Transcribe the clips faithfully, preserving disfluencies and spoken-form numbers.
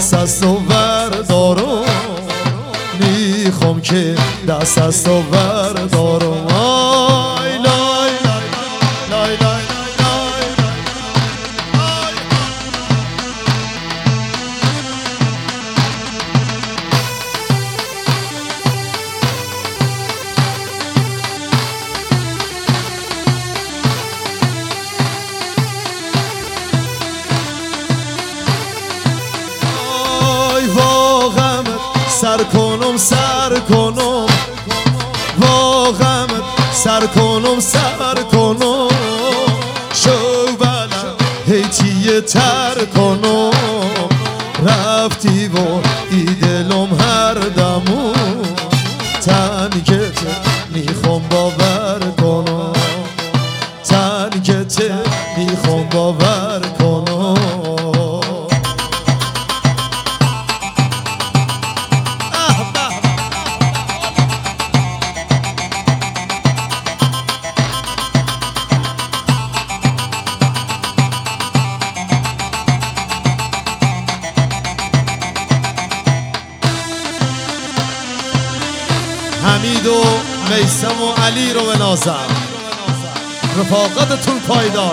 دست از تو بردارم، میخوام که دست از تو بردارم. آی لای لای لای لای سر کنم سر کنم واقعا سر کنم سر کنم شو بلم هیچیه تر کنم رفتی و ای دلم هر دمون تنگت میخوام باور کنم تنگت میخوام باور کنم. حمید و میثم و علی رو بنازم، رفاقتتون پایدار.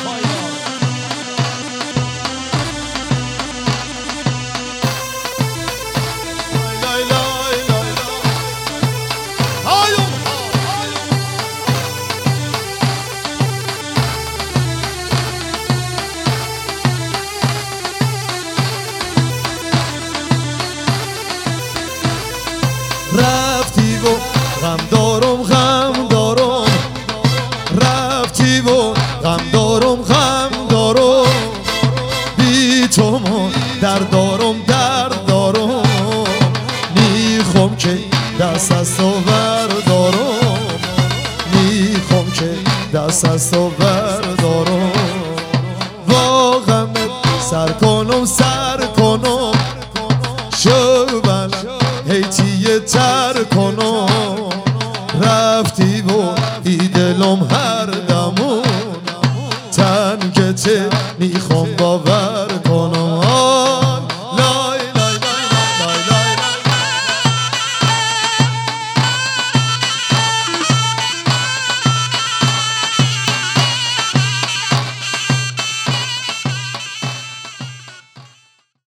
رفتی و غم دارم غم دارم رفتی و غم دارم غم دارم بی تو من درد دارم درد دارم میخوام که دست از تو بردارم میخوام که دست از تو بردارم واقعا سر کنم سر کنم شو بلم هیچیه تر کنم رفتی و ای دلم هر دمون تنگته میخوام باور کنم.